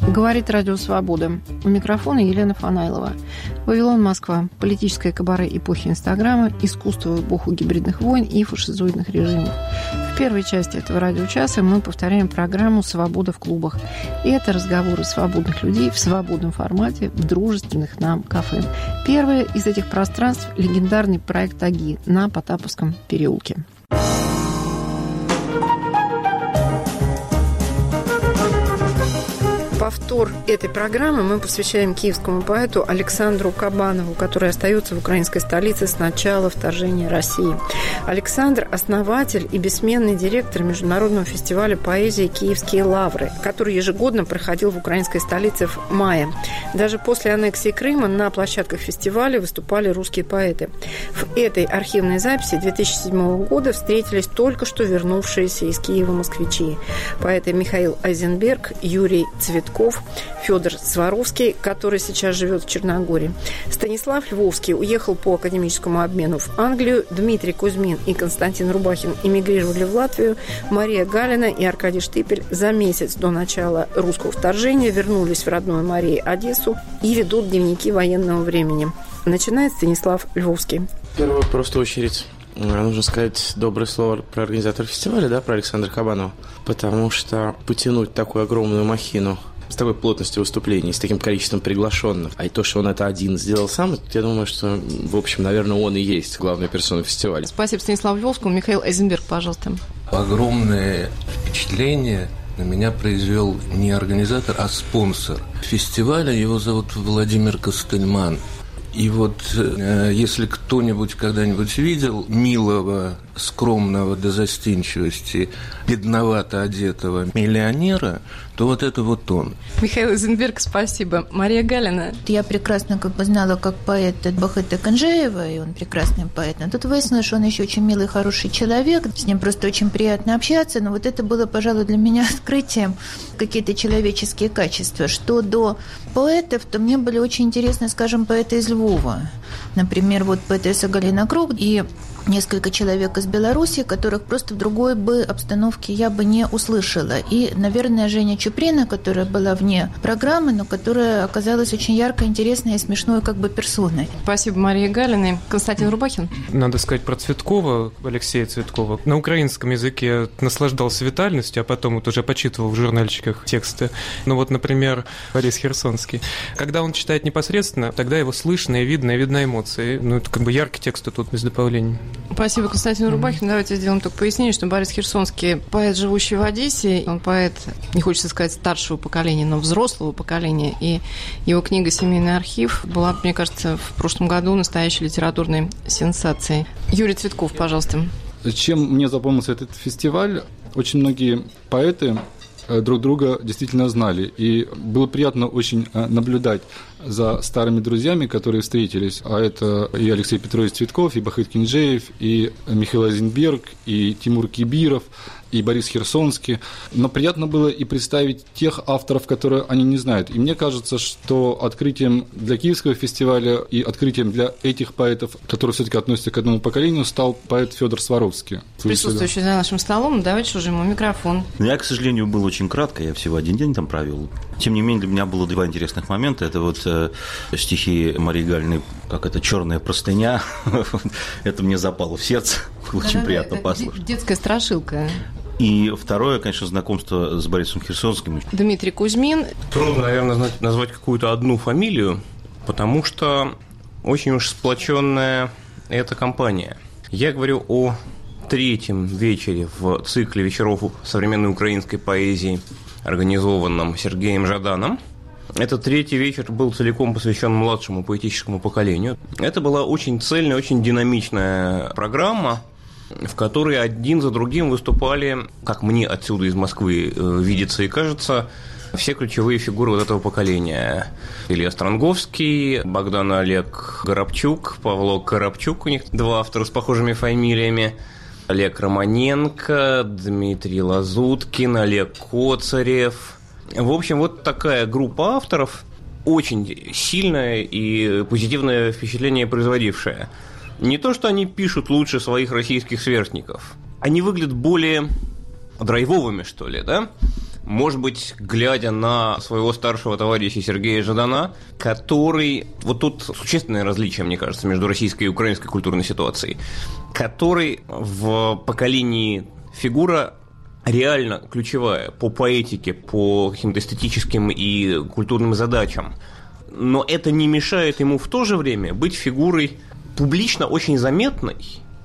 Говорит Радио Свобода. У микрофона Елена Фанайлова. Вавилон, Москва. Политическое кабаре эпохи Инстаграма, искусство в эпоху гибридных войн и фашизоидных режимов. В первой части этого радиочаса мы повторяем программу «Свобода в клубах». И это разговоры свободных людей в свободном формате в дружественных нам кафе. Первое из этих пространств – легендарный проект «Аги» на Потаповском переулке. Повтор этой программы мы посвящаем киевскому поэту Александру Кабанову, который остается в украинской столице с начала вторжения России. Александр – основатель и бессменный директор международного фестиваля поэзии «Киевские лавры», который ежегодно проходил в украинской столице в мае. Даже после аннексии Крыма на площадках фестиваля выступали русские поэты. В этой архивной записи 2007 года встретились только что вернувшиеся из Киева москвичи. Поэты Михаил Айзенберг, Юрий Цветков, Федор Сваровский, который сейчас живет в Черногории. Станислав Львовский уехал по академическому обмену в Англию. Дмитрий Кузьмин и Константин Рубахин эмигрировали в Латвию. Мария Галина и Аркадий Штипель за месяц до начала русского вторжения вернулись в родную Марии Одессу и ведут дневники военного времени. Начинает Станислав Львовский. В первую просто очередь нужно сказать доброе слово про организатора фестиваля, да, про Александра Кабанова, потому что потянуть такую огромную махину с такой плотностью выступлений, с таким количеством приглашенных, а и то, что он это один сделал сам, я думаю, что, в общем, наверное, он и есть главная персона фестиваля. Спасибо Станиславу Львовскому. Михаил Айзенберг, пожалуйста. Огромное впечатление на меня произвел не организатор, а спонсор фестиваля. Его зовут Владимир Костельман. И вот если кто-нибудь когда-нибудь видел милого, скромного до застенчивости, бедновато одетого миллионера, то вот это вот он. Михаил Айзенберг, спасибо. Мария Галина. Я прекрасно знала, как поэт Бахыта Канжеева, и он прекрасный поэт. Но тут выяснилось, что он еще очень милый, хороший человек. С ним просто очень приятно общаться. Но вот это было, пожалуй, для меня открытием какие-то человеческие качества. Что до поэтов, то мне были очень интересны, скажем, поэты из Львова. Например, вот поэтесса Галина Круг и несколько человек из Беларуси, которых просто в другой бы обстановке я бы не услышала. И, наверное, Женя Чуприна, которая была вне программы, но которая оказалась очень яркой, интересной и смешной персоной. Спасибо, Мария Галина. Константин Рубахин. Надо сказать про Цветкова, Алексея Цветкова. На украинском языке наслаждался витальностью, а потом вот уже почитывал в журнальчиках тексты. Ну вот, например, Борис Херсонский. Когда он читает непосредственно, тогда его слышно и видно эмоции. Ну, это яркий текст тут без дополнений. Спасибо Константину Рубахину. Давайте сделаем только пояснение, что Борис Херсонский поэт, живущий в Одессе. Он поэт, не хочется сказать старшего поколения, но взрослого поколения. И его книга «Семейный архив» была, мне кажется, в прошлом году настоящей литературной сенсацией. Юрий Цветков, пожалуйста. Чем мне запомнился этот фестиваль? Очень многие поэты друг друга действительно знали. И было приятно очень наблюдать за старыми друзьями, которые встретились. А это и Алексей Петрович Цветков, и Бахыт Кинжеев, и Михаил Айзенберг, и Тимур Кибиров, и Борис Херсонский. Но приятно было и представить тех авторов, которые они не знают. И мне кажется, что открытием для Киевского фестиваля и открытием для этих поэтов, которые все-таки относятся к одному поколению, стал поэт Федор Сваровский. Присутствующий за нашим столом. Давайте уже ему микрофон. Я, к сожалению, был очень кратко. Я всего один день там провел. Тем не менее, для меня было два интересных момента. Это вот стихи Марии Галиной, как это «Черная простыня». Это мне запало в сердце. Было очень приятно послушать. Детская страшилка. И второе, конечно, знакомство с Борисом Херсонским. Дмитрий Кузьмин. Трудно, наверное, назвать какую-то одну фамилию, потому что очень уж сплоченная эта компания. Я говорю о третьем вечере в цикле вечеров современной украинской поэзии, организованном Сергеем Жаданом. Этот третий вечер был целиком посвящен младшему поэтическому поколению. Это была очень цельная, очень динамичная программа, в которой один за другим выступали, как мне отсюда из Москвы видится и кажется, все ключевые фигуры вот этого поколения. Илья Стронговский, Богдан Олег Горобчук, Павло Коробчук, у них два автора с похожими фамилиями, Олег Романенко, Дмитрий Лазуткин, Олег Коцарев. В общем, вот такая группа авторов, очень сильная и позитивное впечатление производившая. Не то, что они пишут лучше своих российских сверстников, они выглядят более драйвовыми, что ли, да? Может быть, глядя на своего старшего товарища Сергея Жадана, который... Вот тут существенное различие, мне кажется, между российской и украинской культурной ситуацией. Который в поколении фигура реально ключевая по поэтике, по каким-то эстетическим и культурным задачам. Но это не мешает ему в то же время быть фигурой публично очень заметной,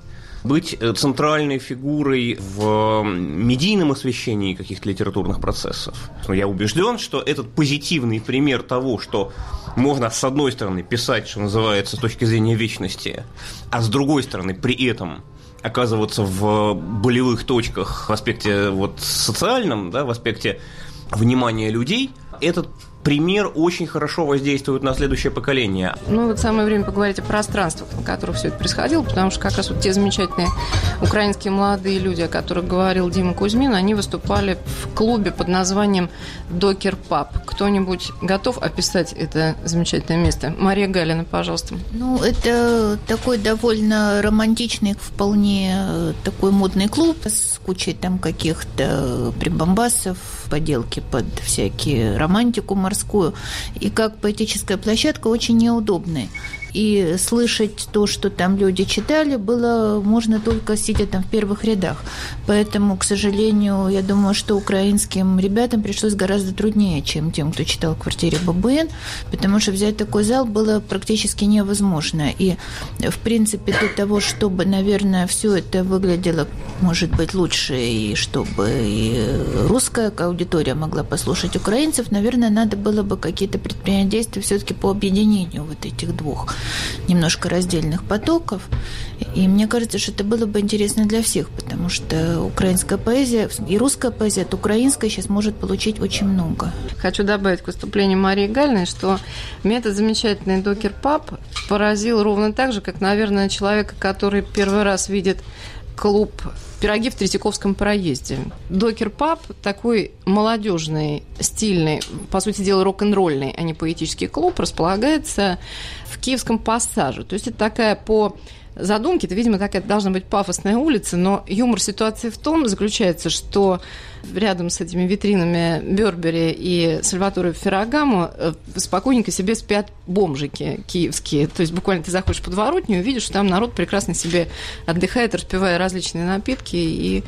быть центральной фигурой в медийном освещении каких-то литературных процессов. Но я убежден, что этот позитивный пример того, что можно, с одной стороны, писать, что называется, с точки зрения вечности, а с другой стороны, при этом оказываться в болевых точках в аспекте вот социальном, да, в аспекте внимания людей, этот пример очень хорошо воздействует на следующее поколение. Ну, вот самое время поговорить о пространствах, на которых все это происходило, потому что как раз вот те замечательные украинские молодые люди, о которых говорил Дима Кузьмин, они выступали в клубе под названием «Докер Паб». Кто-нибудь готов описать это замечательное место? Мария Галина, пожалуйста. Ну, это такой довольно романтичный, вполне такой модный клуб с кучей там каких-то прибамбасов, поделки под всякие романтику морскую. И как поэтическая площадка очень неудобная. И слышать то, что там люди читали, было можно только сидя там в первых рядах. Поэтому, к сожалению, я думаю, что украинским ребятам пришлось гораздо труднее, чем тем, кто читал в квартире Бабуэн, потому что взять такой зал было практически невозможно. И, в принципе, для того, чтобы, наверное, все это выглядело, может быть, лучше, и чтобы и русская аудитория могла послушать украинцев, наверное, надо было бы какие-то предпринять действия все-таки по объединению вот этих двух немножко раздельных потоков. И мне кажется, что это было бы интересно для всех, потому что украинская поэзия и русская поэзия от украинской сейчас может получить очень много. Хочу добавить к выступлению Марии Галиной, что меня этот замечательный Докер Паб поразил ровно так же, как, наверное, человека, который первый раз видит клуб «Пироги в Третьяковском проезде». Докер Паб такой молодежный, стильный, по сути дела рок-н-ролльный, а не поэтический клуб, располагается в Киевском пассаже. То есть это такая по задумке, это, видимо, такая должна быть пафосная улица, но юмор ситуации в том заключается, что рядом с этими витринами Бёрбери и Сальваторе Феррагамо спокойненько себе спят бомжики киевские. То есть буквально ты заходишь в подворотню и видишь, что там народ прекрасно себе отдыхает, распивая различные напитки. И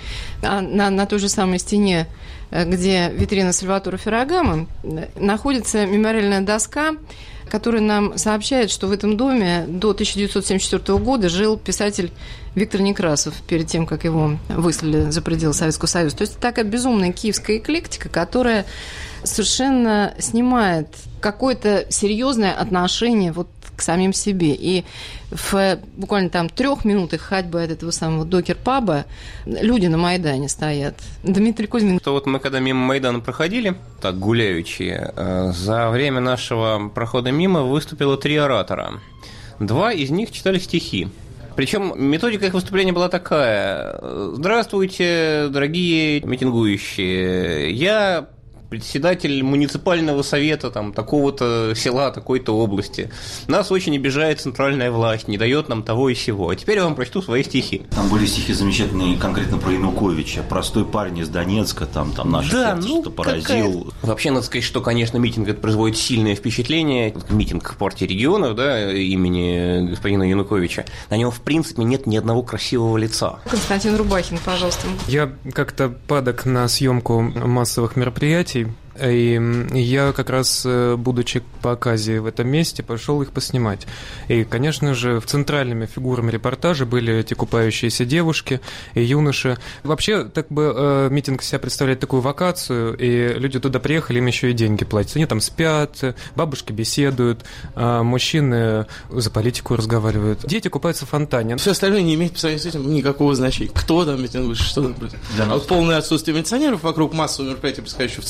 на той же самой стене, где витрина Сальваторе Феррагамо, находится мемориальная доска, который нам сообщает, что в этом доме до 1974 года жил писатель Виктор Некрасов перед тем, как его выслали за пределы Советского Союза. То есть это такая безумная киевская эклектика, которая совершенно снимает какое-то серьезное отношение вот к самим себе. И в буквально там 3 минутах ходьбы от этого самого Докер-паба люди на Майдане стоят. Дмитрий Кузьмин. Вот мы когда мимо Майдана проходили, так гуляючи, за время нашего прохода мимо выступило 3 оратора. 2 из них читали стихи. Причем методика их выступления была такая: «Здравствуйте, дорогие митингующие, я председатель муниципального совета там, такого-то села, такой-то области. Нас очень обижает центральная власть, не дает нам того и сего. А теперь я вам прочту свои стихи». Там были стихи замечательные конкретно про Януковича. Простой парень из Донецка, там наше сердце что-то поразил. Вообще, надо сказать, что, конечно, митинг это производит сильное впечатление. Митинг партии регионов, да, имени господина Януковича. На нем, в принципе, нет ни одного красивого лица. Константин Рубахин, пожалуйста. Я как-то падок на съемку массовых мероприятий. И я как раз, будучи по оказии в этом месте, пошел их поснимать. И, конечно же, центральными фигурами репортажа были эти купающиеся девушки и юноши. Вообще, так бы митинг себя представляет такую вакацию, и люди туда приехали, им еще и деньги платят. Они там спят, бабушки беседуют, мужчины за политику разговаривают, дети купаются в фонтане. Все остальное не имеет по сравнению с этим никакого значения. Кто там митингует, что там происходит. Полное отсутствие милиционеров вокруг массового мероприятия, происходящего в центре города,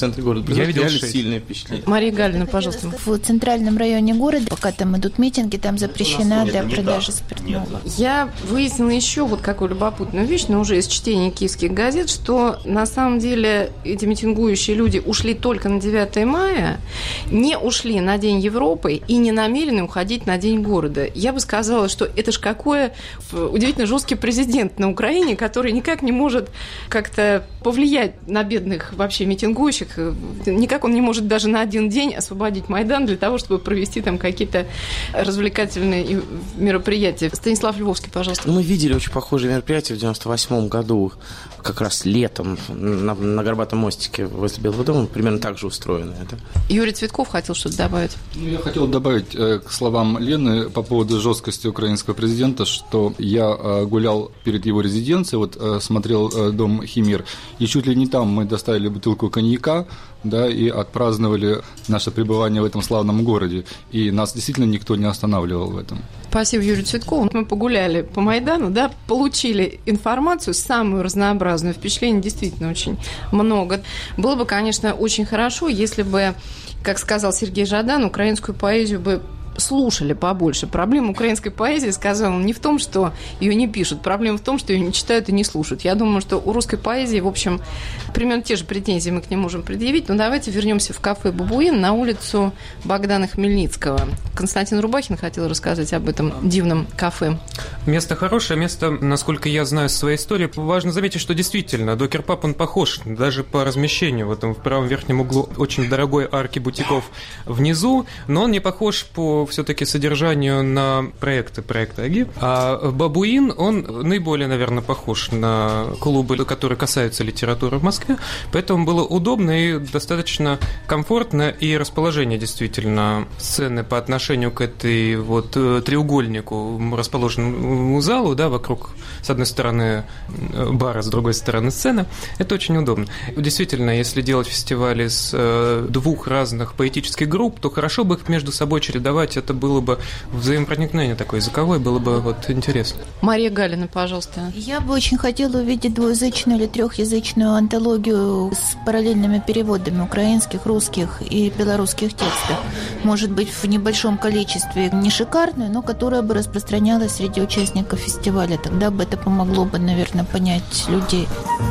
производит реально 6. сильное впечатление. Мария Галина, пожалуйста. В центральном районе города, пока там идут митинги, там запрещена продажа спиртного. Я выяснила еще вот какую любопытную вещь, но уже из чтения киевских газет, что на самом деле эти митингующие люди ушли только на 9 мая, не ушли на День Европы и не намерены уходить на День города. Я бы сказала, что это ж какой удивительно жесткий президент на Украине, который никак не может как-то повлиять на бедных вообще митингующих. Никак он не может даже на один день освободить Майдан для того, чтобы провести там какие-то развлекательные мероприятия. Станислав Львовский, пожалуйста. Мы видели очень похожие мероприятия в 98 году, как раз летом на Горбатом мостике возле Белого дома, примерно так же устроено это. Юрий Цветков хотел что-то добавить. Я хотел добавить к словам Лены по поводу жесткости украинского президента, что я гулял перед его резиденцией, вот смотрел дом Химер, и чуть ли не там мы доставили бутылку коньяка, да, и отпраздновали наше пребывание в этом славном городе. И нас действительно никто не останавливал в этом. Спасибо Юрию Цветкову. Мы погуляли по Майдану, да, получили информацию самую разнообразную. Впечатлений действительно очень много. Было бы, конечно, очень хорошо, если бы, как сказал Сергей Жадан, украинскую поэзию бы слушали побольше. Проблема украинской поэзии, сказал он, не в том, что ее не пишут, проблема в том, что ее не читают и не слушают. Я думаю, что у русской поэзии, в общем, примерно те же претензии мы к ней можем предъявить, но давайте вернемся в кафе «Бабуин» на улицу Богдана Хмельницкого. Константин Рубахин хотел рассказать об этом дивном кафе. Место хорошее, место, насколько я знаю своей истории, важно заметить, что действительно Докер Паб, он похож даже по размещению. Вот в правом верхнем углу очень дорогой арки бутиков внизу, но он не похож по все-таки содержанию на проекты АГИ. А «Бабуин», он наиболее, наверное, похож на клубы, которые касаются литературы в Москве, поэтому было удобно и достаточно комфортно, и расположение действительно сцены по отношению к этой вот треугольнику, расположенному залу, да, вокруг, с одной стороны, бара, с другой стороны, сцена, это очень удобно. Действительно, если делать фестивали с двух разных поэтических групп, то хорошо бы их между собой чередовать, это было бы взаимопроникновение такое языковое, было бы вот интересно. Мария Галина, пожалуйста. Я бы очень хотела увидеть двуязычную или трехязычную антологию с параллельными переводами украинских, русских и белорусских текстов. Может быть, в небольшом количестве, не шикарную, но которая бы распространялась среди участников фестиваля. Тогда бы это помогло бы, наверное, понять людей.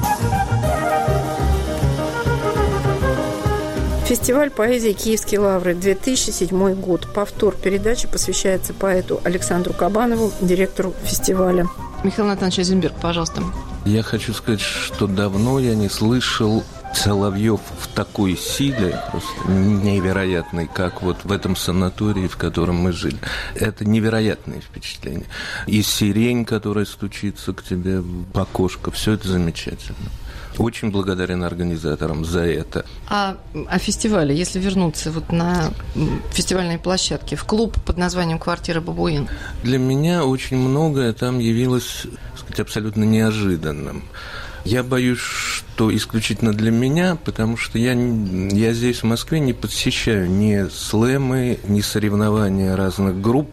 Фестиваль поэзии «Киевские лавры», 2007 год. Повтор передачи посвящается поэту Александру Кабанову, директору фестиваля. Михаил Натанович Эйзенберг, пожалуйста. Я хочу сказать, что давно я не слышал соловьев в такой силе, просто невероятной, как вот в этом санатории, в котором мы жили. Это невероятное впечатление. И сирень, которая стучится к тебе в окошко, все это замечательно. Очень благодарен организаторам за это. А фестивале, если вернуться вот на фестивальные площадки, в клуб под названием «Квартира Бабуин»? Для меня очень многое там явилось, так сказать, абсолютно неожиданным. Я боюсь, что исключительно для меня, потому что я здесь, в Москве, не посещаю ни слэмы, ни соревнования разных групп,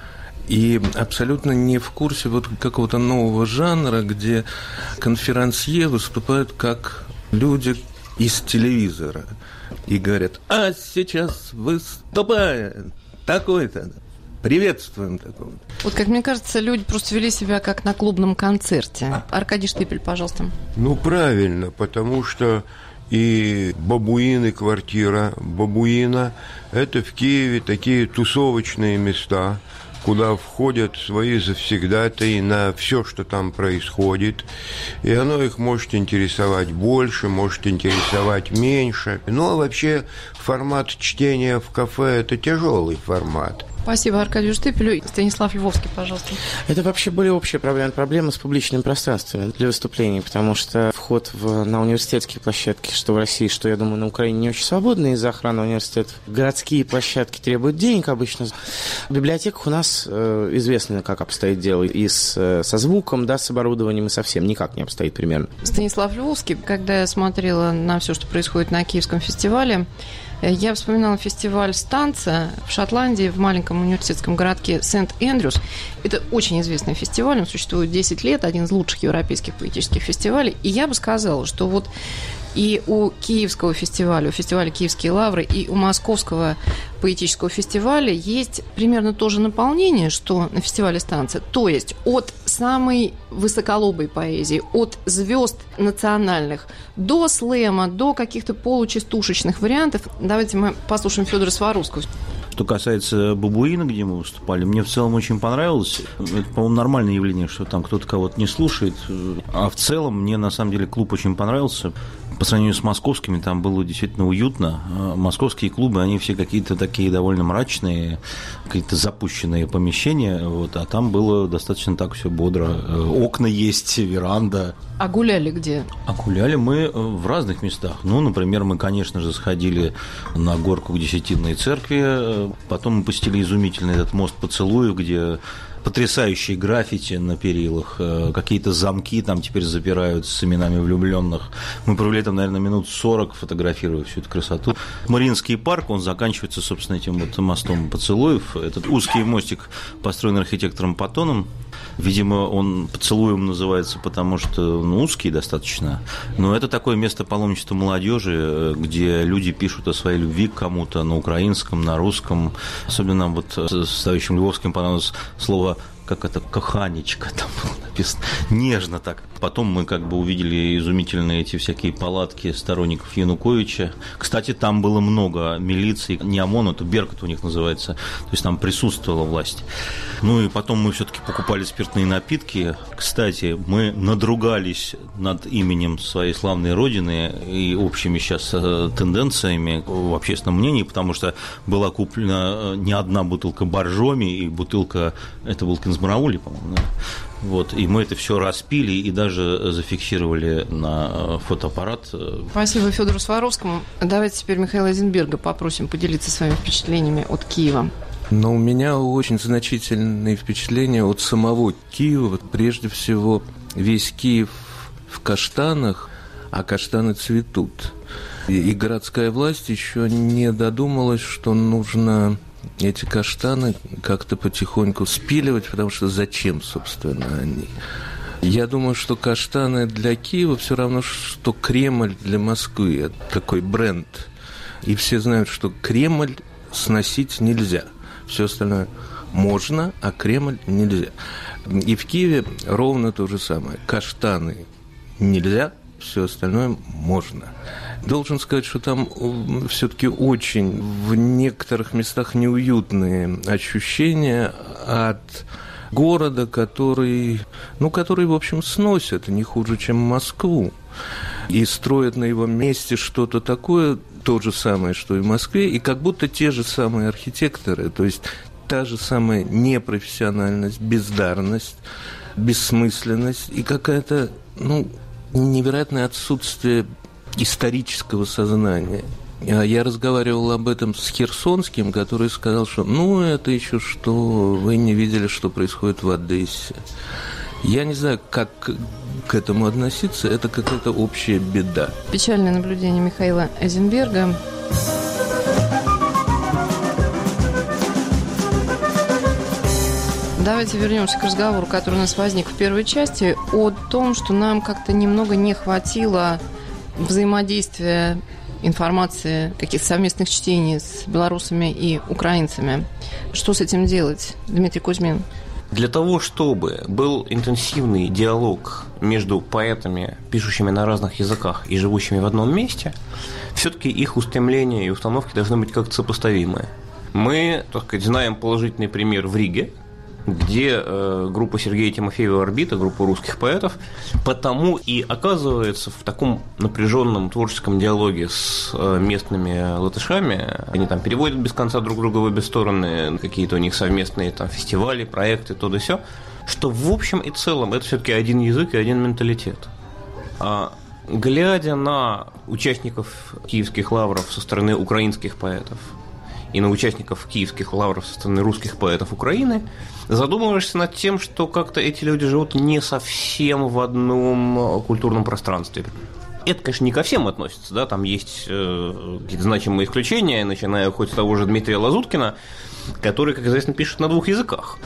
и абсолютно не в курсе вот какого-то нового жанра, где конферансье выступают как люди из телевизора и говорят: а сейчас выступает такой-то, приветствуем такого. Вот, как мне кажется, люди просто вели себя как на клубном концерте. Аркадий Штепель, пожалуйста. Ну, правильно, потому что и «Бабуин», и «Квартира Бабуина» – это в Киеве такие тусовочные места, куда входят свои завсегдатаи на все, что там происходит, и оно их может интересовать больше, может интересовать меньше. Ну, а вообще формат чтения в кафе – это тяжелый формат. Спасибо Аркадию Штепелю. Станислав Львовский, пожалуйста. Это вообще более общая проблема с публичным пространством для выступлений, потому что вход на университетские площадки, что в России, что, я думаю, на Украине, не очень свободный из-за охраны университетов. Городские площадки требуют денег обычно. В библиотеках у нас известно, как обстоит дело и со звуком, да, с оборудованием, и совсем никак не обстоит примерно. Станислав Львовский, когда я смотрела на все, что происходит на Киевском фестивале, я вспоминала фестиваль «Станция» в Шотландии, в маленьком университетском городке Сент-Эндрюс. Это очень известный фестиваль, он существует 10 лет, один из лучших европейских поэтических фестивалей. И я бы сказала, что вот И у Киевского фестиваля, у фестиваля «Киевские лавры», и у Московского поэтического фестиваля есть примерно то же наполнение, что на фестивале «Станция». То есть от самой высоколобой поэзии, от звезд национальных до слэма, до каких-то получастушечных вариантов. Давайте мы послушаем Федора Сваровского. Что касается «Бабуина», где мы выступали, мне в целом очень понравилось. Это, по-моему, нормальное явление, что там кто-то кого-то не слушает. А в целом мне, на самом деле, клуб очень понравился. По сравнению с московскими, там было действительно уютно. Московские клубы, они все какие-то такие довольно мрачные, какие-то запущенные помещения, вот, а там было достаточно так все бодро. Окна есть, веранда. А гуляли где? А гуляли мы в разных местах. Ну, например, мы, конечно же, сходили на горку к Десятинной церкви, потом мы посетили изумительный этот мост Поцелуев, где потрясающие граффити на перилах, какие-то замки там теперь запирают с именами влюбленных. Мы провели там, наверное, минут 40, фотографируя всю эту красоту. Мариинский парк, он заканчивается, собственно, этим вот мостом Поцелуев. Этот узкий мостик построен архитектором Паттоном. Видимо, он Поцелуем называется, потому что узкий достаточно. Но это такое место паломничества молодежи, где люди пишут о своей любви к кому-то на украинском, на русском. Особенно нам вот с товарищем Львовским понравилось слово, как это, каханечка там было написано, нежно так. Потом мы как бы увидели изумительные эти всякие палатки сторонников Януковича. Кстати, там было много милиции, не ОМОН, это Беркут у них называется, то есть там присутствовала власть. Ну и потом мы все-таки покупали спиртные напитки. Кстати, мы надругались над именем своей славной родины и общими сейчас тенденциями в общественном мнении, потому что была куплена не одна бутылка боржоми и бутылка, это был Кинзмараули, по-моему, да? Вот, и мы это все распили и даже зафиксировали на фотоаппарат. Спасибо Федору Сваровскому. Давайте теперь Михаила Эйзенберга попросим поделиться своими впечатлениями от Киева. Но у меня очень значительные впечатления от самого Киева. Прежде всего, весь Киев в каштанах, а каштаны цветут. И городская власть еще не додумалась, что нужно эти каштаны как-то потихоньку спиливать, потому что зачем, собственно, они? Я думаю, что каштаны для Киева все равно, что Кремль для Москвы. Это такой бренд. И все знают, что Кремль сносить нельзя. Все остальное можно, а Кремль нельзя. И в Киеве ровно то же самое. Каштаны нельзя, все остальное можно. Должен сказать, что там все-таки очень в некоторых местах неуютные ощущения от города, который, в общем, сносят не хуже, чем Москву. И строят на его месте что-то такое, то же самое, что и в Москве, и как будто те же самые архитекторы, то есть та же самая непрофессиональность, бездарность, бессмысленность и какая-то, невероятное отсутствие исторического сознания. Я разговаривал об этом с Херсонским, который сказал, что это еще что, вы не видели, что происходит в Одессе. Я не знаю, как к этому относиться, это какая-то общая беда. Печальное наблюдение Михаила Эйзенберга. Давайте вернемся к разговору, который у нас возник в первой части, о том, что нам как-то немного не хватило взаимодействия, информации, каких-то совместных чтений с белорусами и украинцами. Что с этим делать, Дмитрий Кузьмин? Для того, чтобы был интенсивный диалог между поэтами, пишущими на разных языках и живущими в одном месте, все-таки их устремления и установки должны быть как-то сопоставимы. Мы, так сказать, знаем положительный пример в Риге, где группа Сергея Тимофеева «Орбита», группа русских поэтов, потому и оказывается в таком напряженном творческом диалоге с местными латышами. Они там переводят без конца друг друга в обе стороны, какие-то у них совместные там фестивали, проекты, то да сё, что в общем и целом это все-таки один язык и один менталитет. А глядя на участников киевских лавров со стороны украинских поэтов и на участников киевских лавров со стороны русских поэтов Украины, задумываешься над тем, что как-то эти люди живут не совсем в одном культурном пространстве. Это, конечно, не ко всем относится, да, там есть какие-то значимые исключения, начиная хоть с того же Дмитрия Лазуткина, который, как известно, пишет на двух языках.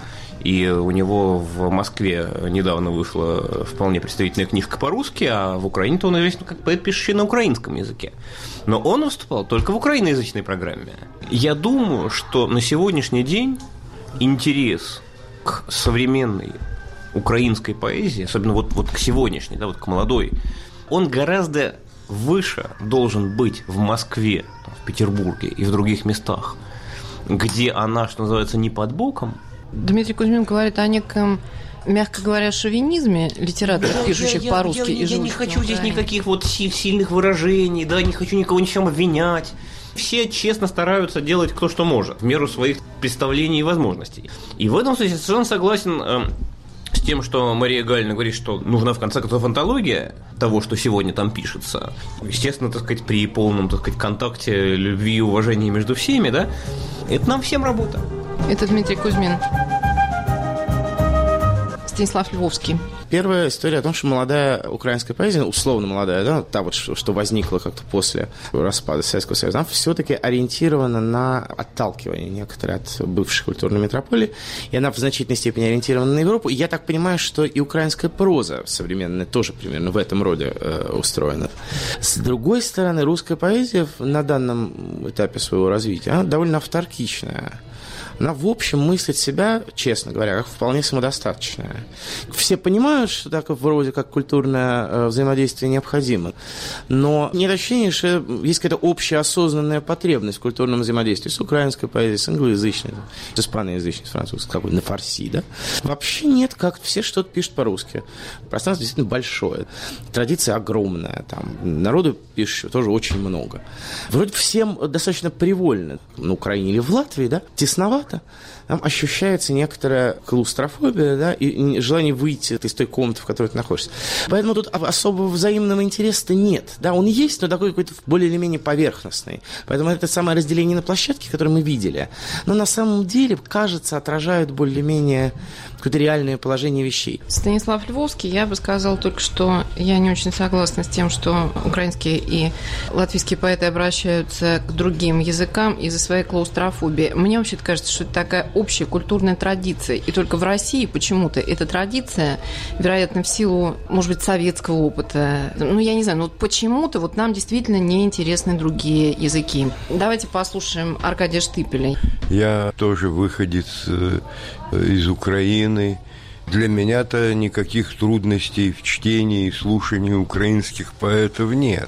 И у него в Москве недавно вышла вполне представительная книжка по-русски, а в Украине-то он известен как поэт, пишущий на украинском языке. Но он выступал только в украиноязычной программе. Я думаю, что на сегодняшний день интерес к современной украинской поэзии, особенно вот к сегодняшней, да, вот к молодой, он гораздо выше должен быть в Москве, в Петербурге и в других местах, где она, что называется, не под боком. Дмитрий Кузьмин говорит о неком, мягко говоря, шовинизме литераторов, пишущих по-русски и живущих. Я не хочу здесь никаких вот сильных выражений, да, не хочу никого ни в чем обвинять. Все честно стараются делать кто что может, в меру своих представлений и возможностей. И в этом смысле я совершенно согласен с тем, что Мария Галина говорит, что нужна в конце концов антология того, что сегодня там пишется. Естественно, так сказать, при полном, так сказать, контакте, любви и уважении между всеми, да, это нам всем работа. Это Дмитрий Кузьмин. Станислав Львовский. Первая история о том, что молодая украинская поэзия, условно молодая, да, та вот, что возникла как-то после распада Советского Союза, она все-таки ориентирована на отталкивание некоторых от бывшей культурной метрополии, и она в значительной степени ориентирована на Европу. И я так понимаю, что и украинская проза современная тоже примерно в этом роде устроена. С другой стороны, русская поэзия на данном этапе своего развития, она довольно авторкичная. Она, в общем, мыслит себя, честно говоря, как вполне самодостаточная. Все понимают, что так вроде как культурное взаимодействие необходимо, но нет ощущения, что есть какая-то общая осознанная потребность в культурном взаимодействии с украинской поэзией, с англоязычной, с испаноязычной, с французской, какой на фарси, да? Вообще нет, как все что-то пишут по-русски. Пространство действительно большое, традиция огромная, там, народу пишущего тоже очень много. Вроде всем достаточно привольно, на Украине или в Латвии, да, тесновато, там ощущается некоторая клаустрофобия, да, и желание выйти из той комнаты, в которой ты находишься. Поэтому тут особого взаимного интереса нет. Да, он есть, но такой какой-то более или менее поверхностный. Поэтому это самое разделение на площадке, которое мы видели, но на самом деле, кажется, отражает более-менее какое-то реальное положение вещей. Станислав Львовский, я бы сказал только, что я не очень согласна с тем, что украинские и латвийские поэты обращаются к другим языкам из-за своей клаустрофобии. Мне вообще кажется, что это такая общая культурная традиция. И только в России почему-то эта традиция, вероятно, в силу, может быть, советского опыта, ну, я не знаю, но вот почему-то вот нам действительно неинтересны другие языки. Давайте послушаем Аркадия Штыпеля. Я тоже выходец из Украины. Для меня-то никаких трудностей в чтении и слушании украинских поэтов нет.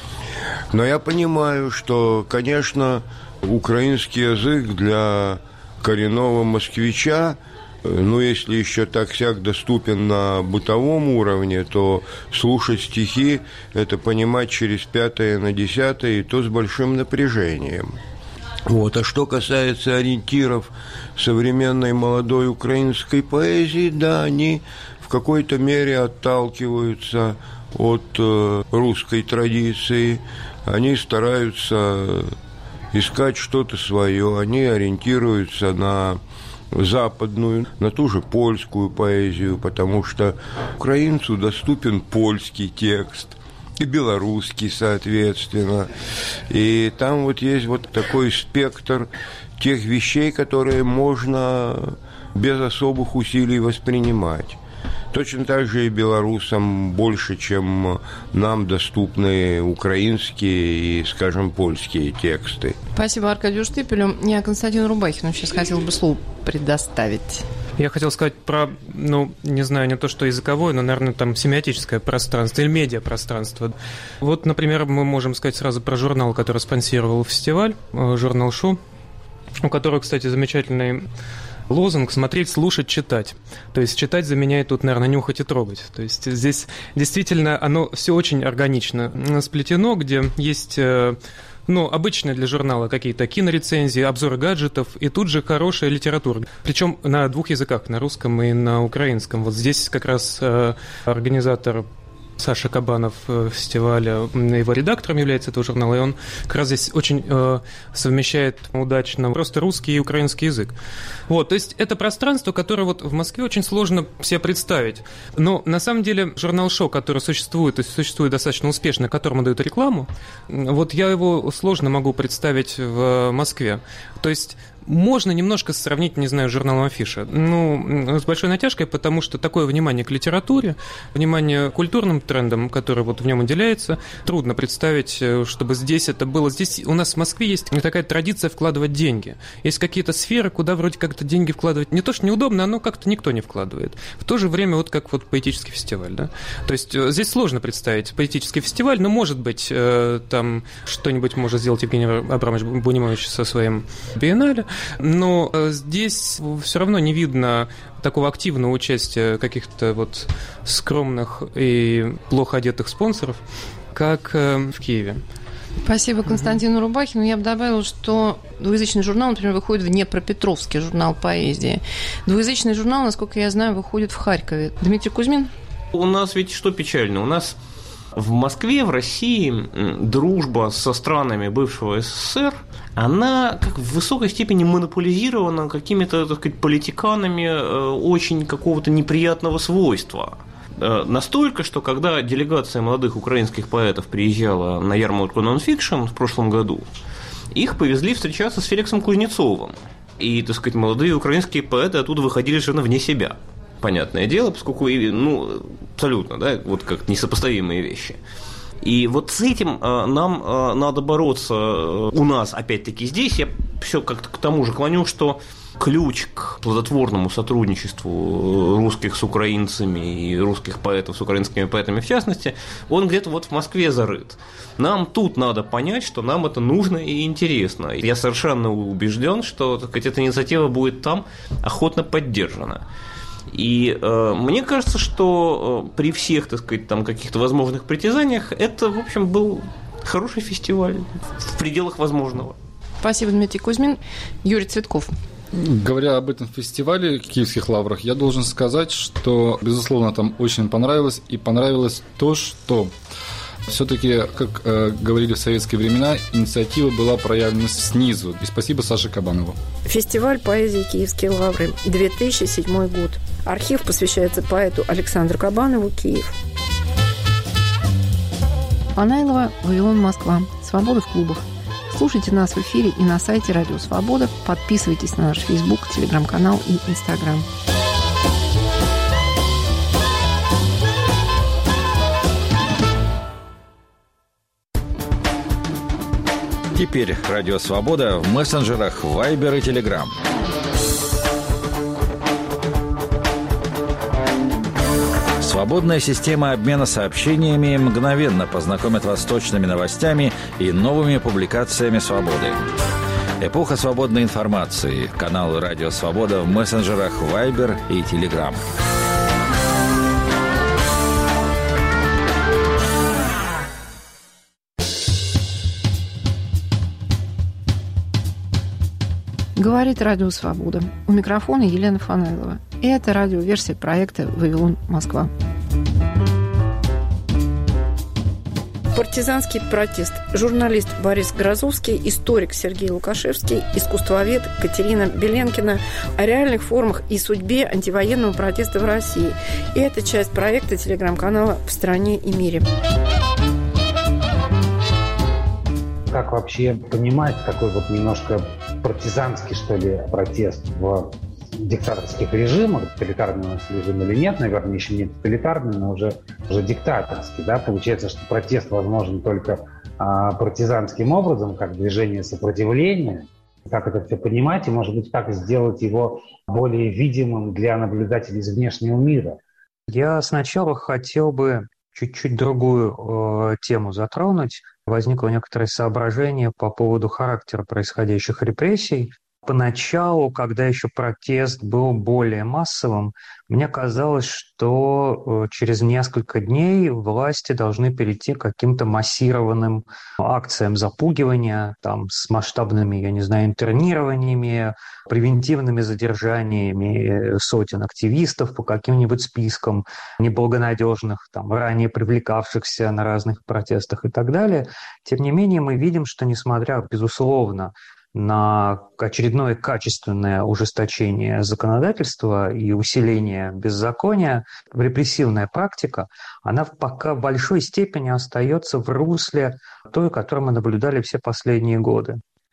Но я понимаю, что, конечно, украинский язык для коренного москвича, ну, если еще так-сяк доступен на бытовом уровне, то слушать стихи – это понимать через пятое на десятое, и то с большим напряжением. Вот. А что касается ориентиров современной молодой украинской поэзии, да, они в какой-то мере отталкиваются от русской традиции, они стараются искать что-то свое, они ориентируются на западную, на ту же польскую поэзию, потому что украинцу доступен польский текст, и белорусский, соответственно. И там вот есть вот такой спектр тех вещей, которые можно без особых усилий воспринимать. Точно так же и белорусам больше, чем нам доступны украинские и, скажем, польские тексты. Спасибо Аркадию Штыпелю. Я Константину Рубахину сейчас хотела бы слово предоставить. Я хотел сказать про, ну, не знаю, не то что языковое, но, наверное, там семиотическое пространство или медиапространство. Вот, например, мы можем сказать сразу про журнал, который спонсировал фестиваль, журнал «Шу», у которого, кстати, замечательный лозунг «Смотреть, слушать, читать». То есть читать заменяет тут, наверное, нюхать и трогать. То есть здесь действительно оно все очень органично сплетено, где есть... Ну, обычные для журнала какие-то кинорецензии, обзоры гаджетов, и тут же хорошая литература. Причем на двух языках, на русском и на украинском. Вот здесь как раз организатор Саша Кабанов фестиваля, его редактором является этого журнала, и он как раз здесь очень совмещает удачно просто русский и украинский язык. Вот, то есть это пространство, которое вот в Москве очень сложно себе представить. Но на самом деле журнал «Шоу», который существует, то есть существует достаточно успешно, которому дают рекламу, вот я его сложно могу представить в Москве. То есть Можно немножко сравнить, не знаю, с журналом «Афиша». С большой натяжкой, потому что такое внимание к литературе, внимание к культурным трендам, которые вот в нем уделяется, трудно представить, чтобы здесь это было. Здесь у нас в Москве есть такая традиция вкладывать деньги. Есть какие-то сферы, куда вроде как-то деньги вкладывать не то, что неудобно, но как-то никто не вкладывает. В то же время вот как вот поэтический фестиваль, да? То есть здесь сложно представить поэтический фестиваль, но, может быть, там что-нибудь может сделать Евгений Абрамович Бунимович со своим биеннале, но здесь все равно не видно такого активного участия каких-то вот скромных и плохо одетых спонсоров, как в Киеве. Спасибо Константину Рубахину. Я бы добавила, что двуязычный журнал, например, выходит в Днепропетровске, журнал «Поэзия». Двуязычный журнал, насколько я знаю, выходит в Харькове. Дмитрий Кузьмин? У нас ведь что печально? У нас в Москве, в России дружба со странами бывшего СССР, она как в высокой степени монополизирована какими-то, так сказать, политиканами очень какого-то неприятного свойства. Настолько, что когда делегация молодых украинских поэтов приезжала на ярмарку нонфикшн в прошлом году, их повезли встречаться с Феликсом Кузнецовым. И, так сказать, молодые украинские поэты оттуда выходили совершенно вне себя. Понятное дело, поскольку, абсолютно, да, вот как несопоставимые вещи. И вот с этим нам надо бороться у нас, опять-таки, здесь. Я все как-то к тому же клоню, что ключ к плодотворному сотрудничеству русских с украинцами и русских поэтов с украинскими поэтами в частности, он где-то вот в Москве зарыт. Нам тут надо понять, что нам это нужно и интересно. Я совершенно убежден, что, так сказать, эта инициатива будет там охотно поддержана. И мне кажется, что при всех, так сказать, там каких-то возможных притязаниях это, в общем, был хороший фестиваль в пределах возможного. Спасибо, Дмитрий Кузьмин. Юрий Цветков. Говоря об этом фестивале «Киевских лаврах», я должен сказать, что, безусловно, там очень понравилось. И понравилось то, что все-таки, как говорили в советские времена, инициатива была проявлена снизу. И спасибо Саше Кабанову. Фестиваль поэзии «Киевские лавры», 2007 год. Архив посвящается поэту Александру Кабанову, Киев. Панайлова, Вавилон, Москва. Свобода в клубах. Слушайте нас в эфире и на сайте Радио Свобода. Подписывайтесь на наш Facebook, Телеграм-канал и Инстаграм. Теперь Радио Свобода в мессенджерах Viber и Telegram. Свободная система обмена сообщениями мгновенно познакомит вас с точными новостями и новыми публикациями «Свободы». Эпоха свободной информации. Канал «Радио Свобода» в мессенджерах Viber и Telegram. Говорит Радио Свобода. У микрофона Елена Фанайлова. И это радиоверсия проекта «Вавилон, Москва». Партизанский протест. Журналист Борис Грозовский, историк Сергей Лукашевский, искусствовед Катерина Беленкина о реальных формах и судьбе антивоенного протеста в России. И это часть проекта телеграм-канала «В стране и мире». Как вообще понимать такой вот немножко партизанский, что ли, протест в диктаторских режимах, тоталитарный у нас режим или нет, наверное, еще не тоталитарный, но уже диктаторский, да, получается, что протест возможен только партизанским образом, как движение сопротивления. Как это все понимать и, может быть, как сделать его более видимым для наблюдателей из внешнего мира? Я сначала хотел бы чуть-чуть другую тему затронуть. Возникло некоторое соображение по поводу характера происходящих репрессий. Поначалу, когда еще протест был более массовым, мне казалось, что через несколько дней власти должны перейти к каким-то массированным акциям запугивания, там, с масштабными, я не знаю, интернированиями, превентивными задержаниями сотен активистов по каким-нибудь спискам неблагонадежных, там, ранее привлекавшихся на разных протестах и так далее. Тем не менее, мы видим, что, несмотря, безусловно, на очередное качественное ужесточение законодательства и усиление беззакония, репрессивная практика, она пока в большой степени остается в русле той, которую мы наблюдали все последние годы.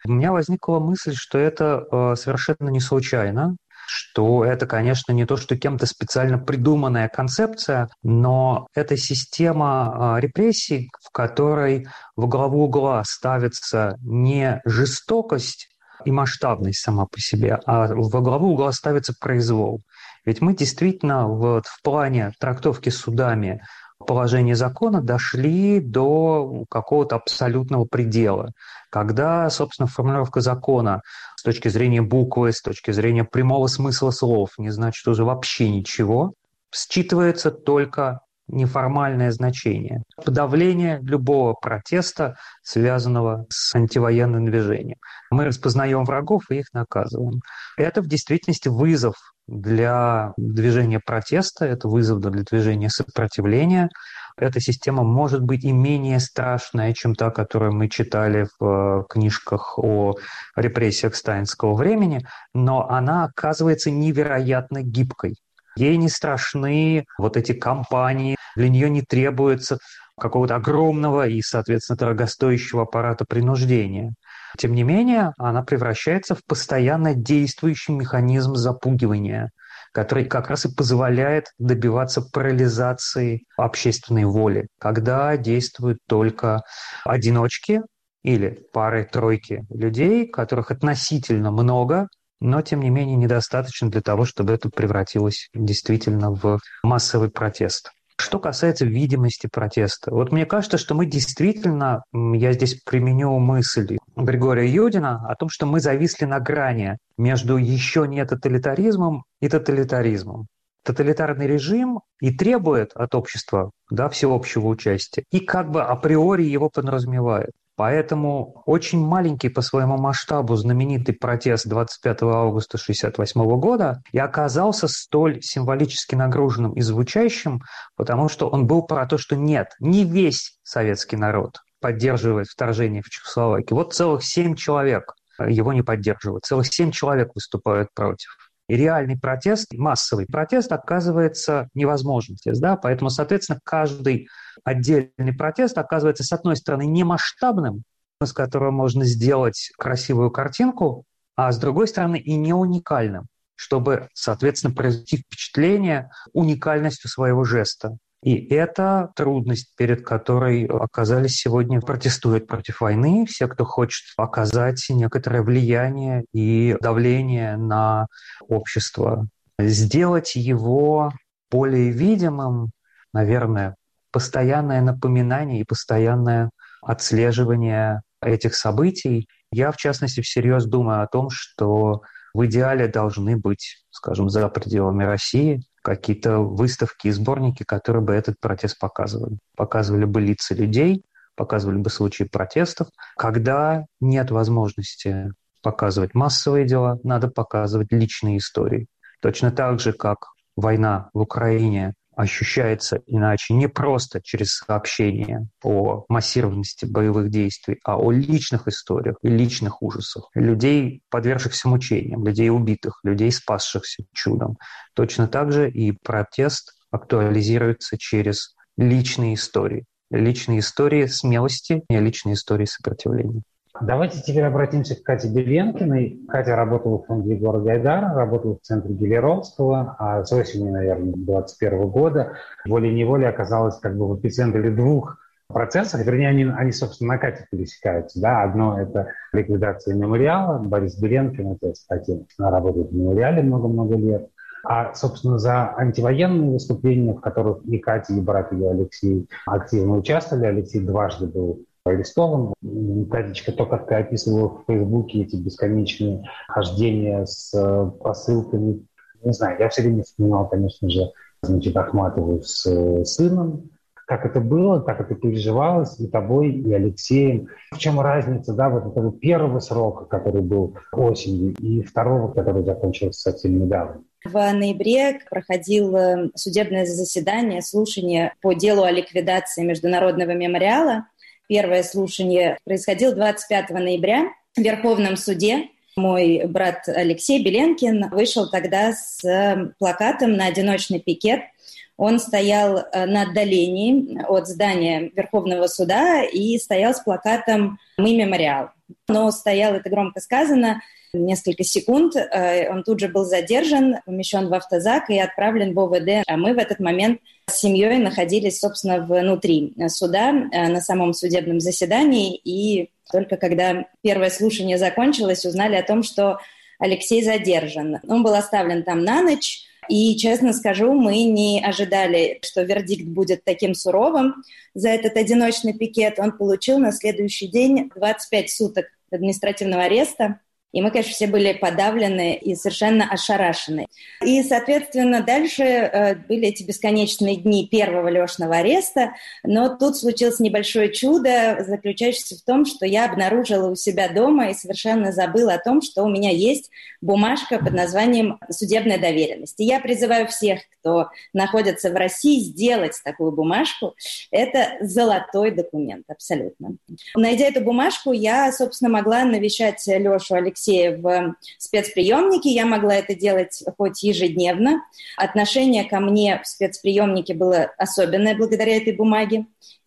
у меня возникла мысль, что это совершенно не случайно, что это, конечно, не то, что кем-то специально придуманная концепция, но это система репрессий, в которой во главу угла ставится не жестокость и масштабность сама по себе, а во главу угла ставится произвол. Ведь мы действительно в плане трактовки судами положения закона дошли до какого-то абсолютного предела, когда, собственно, формулировка закона с точки зрения буквы, с точки зрения прямого смысла слов не значит уже вообще ничего, считывается только неформальное значение. Подавление любого протеста, связанного с антивоенным движением. Мы распознаем врагов и их наказываем. Это в действительности вызов для движения протеста, это вызов для движения сопротивления. Эта система может быть и менее страшная, чем та, которую мы читали в книжках о репрессиях сталинского времени, но она оказывается невероятно гибкой. Ей не страшны вот эти кампании, для нее не требуется какого-то огромного и, соответственно, дорогостоящего аппарата принуждения. Тем не менее, она превращается в постоянно действующий механизм запугивания, который как раз и позволяет добиваться парализации общественной воли, когда действуют только одиночки или пары-тройки людей, которых относительно много, но, тем не менее, недостаточно для того, чтобы это превратилось действительно в массовый протест. Что касается видимости протеста, вот мне кажется, что мы действительно, я здесь применю мысль Григория Юдина о том, что мы зависли на грани между еще не тоталитаризмом и тоталитаризмом. Тоталитарный режим и требует от общества, всеобщего участия, и как бы априори его подразумевает. Поэтому очень маленький по своему масштабу знаменитый протест 25 августа 1968 года и оказался столь символически нагруженным и звучащим, потому что он был про то, что нет, не весь советский народ поддерживает вторжение в Чехословакию. Вот целых 7 человек его не поддерживают, целых 7 человек выступают против. И реальный протест, массовый протест оказывается невозможным здесь, поэтому, соответственно, каждый отдельный протест оказывается, с одной стороны, не масштабным, с которого можно сделать красивую картинку, а с другой стороны и не уникальным, чтобы, соответственно, произвести впечатление уникальностью своего жеста. И это трудность, перед которой оказались сегодня, протестуют против войны, все, кто хочет оказать некоторое влияние и давление на общество. Сделать его более видимым, наверное, постоянное напоминание и постоянное отслеживание этих событий. Я, в частности, всерьез думаю о том, что в идеале должны быть, скажем, за пределами России какие-то выставки и сборники, которые бы этот протест показывали. Показывали бы лица людей, показывали бы случаи протестов. Когда нет возможности показывать массовые дела, надо показывать личные истории. Точно так же, как война в Украине ощущается иначе не просто через сообщения о массированности боевых действий, а о личных историях и личных ужасах. Людей, подвергшихся мучениям, людей убитых, людей, спасшихся чудом. Точно так же и протест актуализируется через личные истории. Личные истории смелости и личные истории сопротивления. Давайте теперь обратимся к Кате Беленкиной. Катя работала в фонде Егора Гайдара, работала в центре Гелеровского, а с осени, наверное, 2021 года волей-неволей оказалась как бы в эпицентре двух процессов. Вернее, они, собственно, на Кате пересекаются. Одно – это ликвидация мемориала. Борис Беленкин, это, кстати, работает в мемориале много-много лет. А, собственно, за антивоенные выступления, в которых и Катя, и брат ее Алексей активно участвовали. Алексей дважды был арестован. Катечка только что описывала в Фейсбуке эти бесконечные хождения с посылками. Не знаю, я все время вспоминал, конечно же, Ахматову с сыном. Как это было, как это переживалось и тобой, и Алексеем. В чем разница, вот этого первого срока, который был осенью, и второго, который закончился совсем недавно? В ноябре проходило судебное заседание, слушание по делу о ликвидации Международного мемориала. Первое слушание происходило 25 ноября в Верховном суде. Мой брат Алексей Беленкин вышел тогда с плакатом на одиночный пикет. Он стоял на отдалении от здания Верховного суда и стоял с плакатом «Мы мемориал». но стоял, это громко сказано, несколько секунд. Он тут же был задержан, помещен в автозак и отправлен в ОВД. А мы в этот момент с семьей находились, собственно, внутри суда, на самом судебном заседании. И только когда первое слушание закончилось, узнали о том, что Алексей задержан. Он был оставлен там на ночь. И, честно скажу, мы не ожидали, что вердикт будет таким суровым. За этот одиночный пикет он получил на следующий день 25 суток административного ареста. И мы, конечно, все были подавлены и совершенно ошарашены. И, соответственно, дальше были эти бесконечные дни первого Лешиного ареста. Но тут случилось небольшое чудо, заключающееся в том, что я обнаружила у себя дома и совершенно забыла о том, что у меня есть бумажка под названием «Судебная доверенность». И я призываю всех, кто находится в России, сделать такую бумажку. Это золотой документ, абсолютно. Найдя эту бумажку, я, собственно, могла навещать Лешу Алексея в спецприемнике. Я могла это делать хоть ежедневно. Отношение ко мне в спецприемнике было особенное благодаря этой бумаге.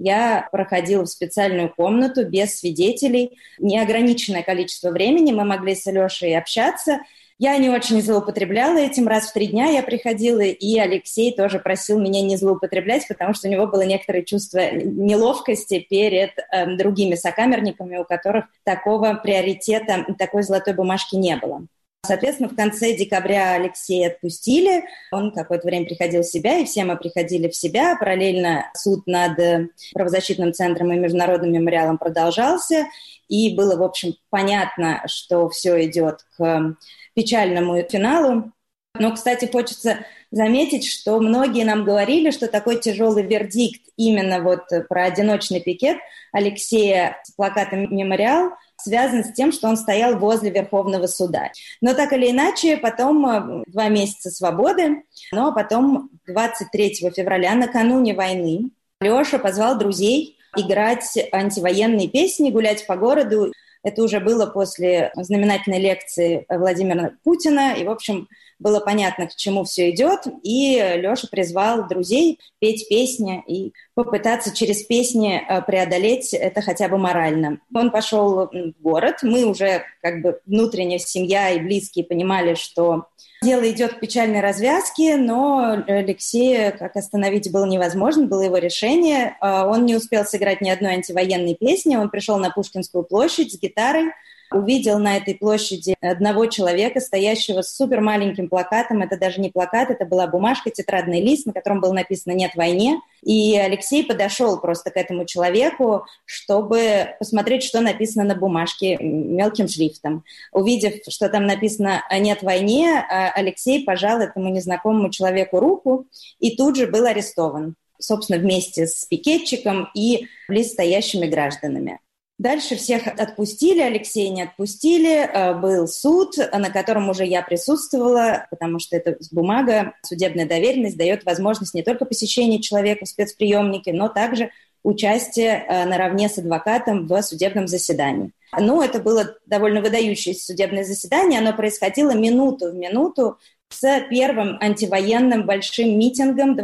Я проходила в специальную комнату без свидетелей. Неограниченное количество времени мы могли с Лешей общаться. Я не очень злоупотребляла этим. Раз в 3 дня я приходила, и Алексей тоже просил меня не злоупотреблять, потому что у него было некоторое чувство неловкости перед другими сокамерниками, у которых такого приоритета, такой золотой бумажки не было. Соответственно, в конце декабря Алексея отпустили. Он какое-то время приходил в себя, и все мы приходили в себя. Параллельно суд над правозащитным центром и международным мемориалом продолжался. И было, в общем, понятно, что все идет к печальному финалу. Но, кстати, хочется заметить, что многие нам говорили, что такой тяжелый вердикт именно вот про одиночный пикет Алексея с плакатом «Мемориал» связан с тем, что он стоял возле Верховного суда. Но так или иначе, потом 2 месяца свободы, но потом 23 февраля, накануне войны, Леша позвал друзей играть антивоенные песни, гулять по городу. Это уже было после знаменательной лекции Владимира Путина, и, в общем, было понятно, к чему все идет, и Леша призвал друзей петь песни и попытаться через песни преодолеть это хотя бы морально. Он пошел в город, мы уже как бы внутренняя семья и близкие понимали, что дело идет к печальной развязке, но Алексея как остановить было невозможно, было его решение. Он не успел сыграть ни одной антивоенной песни, он пришел на Пушкинскую площадь с гитарой, увидел на этой площади одного человека, стоящего с супер маленьким плакатом. Это даже не плакат, это была бумажка, тетрадный лист, на котором было написано «Нет войне». И Алексей подошел просто к этому человеку, чтобы посмотреть, что написано на бумажке мелким шрифтом. Увидев, что там написано «Нет войне», Алексей пожал этому незнакомому человеку руку и тут же был арестован, собственно, вместе с пикетчиком и близстоящими гражданами. Дальше всех отпустили, Алексея не отпустили, был суд, на котором уже я присутствовала, потому что эта бумага, судебная доверенность, дает возможность не только посещения человека в спецприемнике, но также участие наравне с адвокатом в судебном заседании. Ну, это было довольно выдающееся судебное заседание, оно происходило минуту в минуту с первым антивоенным большим митингом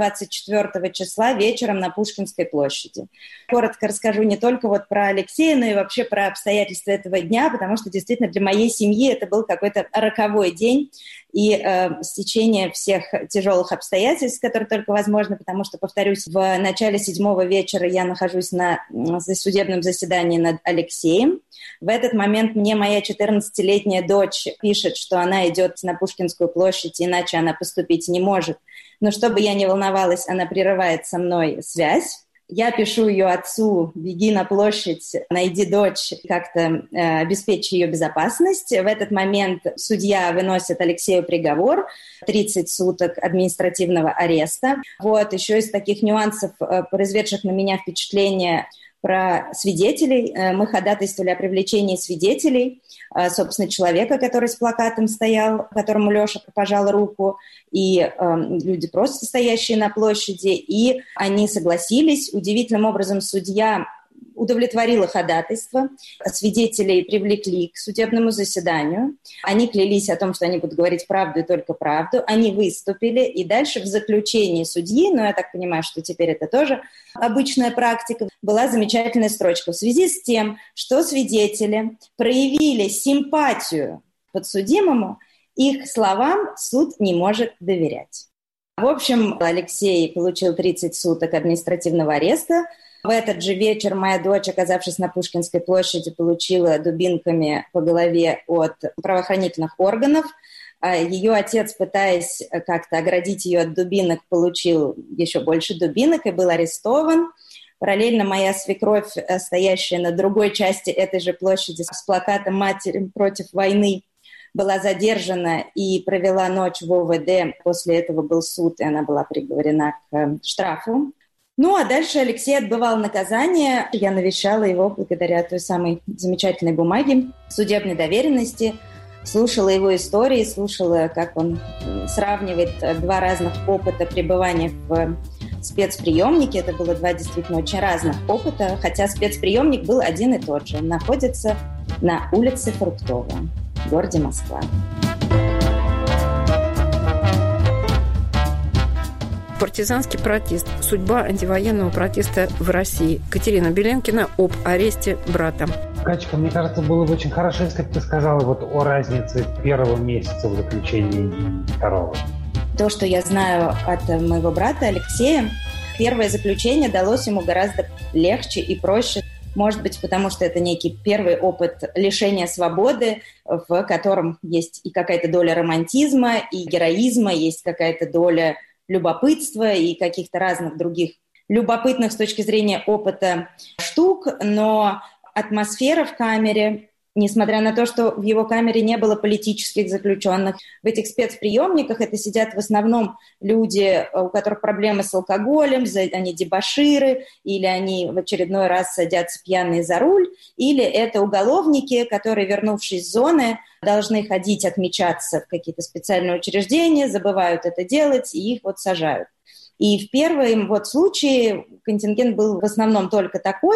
24 числа вечером на Пушкинской площади. Коротко расскажу не только вот про Алексея, но и вообще про обстоятельства этого дня, потому что действительно для моей семьи это был какой-то роковой день и стечение всех тяжелых обстоятельств, которые только возможно, потому что, повторюсь, в начале 7 вечера я нахожусь на судебном заседании над Алексеем. В этот момент мне моя 14-летняя дочь пишет, что она идет на Пушкинскую площадь, иначе она поступить не может. Но чтобы я не волновалась, она прерывает со мной связь. Я пишу ее отцу: беги на площадь, найди дочь, как-то обеспечь ее безопасность. В этот момент судья выносит Алексею приговор 30 суток административного ареста. Вот, еще из таких нюансов, произведших на меня впечатление, про свидетелей. Мы ходатайствовали о привлечении свидетелей, собственно, человека, который с плакатом стоял, которому Леша пожал руку, и люди, просто стоящие на площади, и они согласились. Удивительным образом судья удовлетворила ходатайство. Свидетелей привлекли к судебному заседанию. Они клялись о том, что они будут говорить правду и только правду. Они выступили. И дальше в заключении судьи, но я так понимаю, что теперь это тоже обычная практика, была замечательная строчка. В связи с тем, что свидетели проявили симпатию подсудимому, их словам суд не может доверять. В общем, Алексей получил 30 суток административного ареста. В этот же вечер моя дочь, оказавшись на Пушкинской площади, получила дубинками по голове от правоохранительных органов. Ее отец, пытаясь как-то оградить ее от дубинок, получил еще больше дубинок и был арестован. Параллельно моя свекровь, стоящая на другой части этой же площади с плакатом «Матери против войны», была задержана и провела ночь в ОВД. После этого был суд, и она была приговорена к штрафу. Ну, а дальше Алексей отбывал наказание. Я навещала его благодаря той самой замечательной бумаге судебной доверенности, слушала его истории, слушала, как он сравнивает два разных опыта пребывания в спецприемнике. Это было два действительно очень разных опыта, хотя спецприемник был один и тот же. Он находится на улице Фруктовая в городе Москва. Партизанский протест. Судьба антивоенного протеста в России. Катерина Беленкина об аресте брата. Катечка, мне кажется, было бы очень хорошо, если бы ты сказала вот о разнице первого месяца в заключении и второго. То, что я знаю от моего брата Алексея, первое заключение далось ему гораздо легче и проще. Может быть, потому что это некий первый опыт лишения свободы, в котором есть и какая-то доля романтизма, и героизма, есть какая-то доля любопытства и каких-то разных других любопытных с точки зрения опыта штук, но атмосфера в камере, несмотря на то, что в его камере не было политических заключенных, в этих спецприемниках это сидят в основном люди, у которых проблемы с алкоголем, они дебоширы, или они в очередной раз садятся пьяные за руль, или это уголовники, которые, вернувшись с зоны, должны ходить отмечаться в какие-то специальные учреждения, забывают это делать, и их вот сажают. И в первом вот случае контингент был в основном только такой,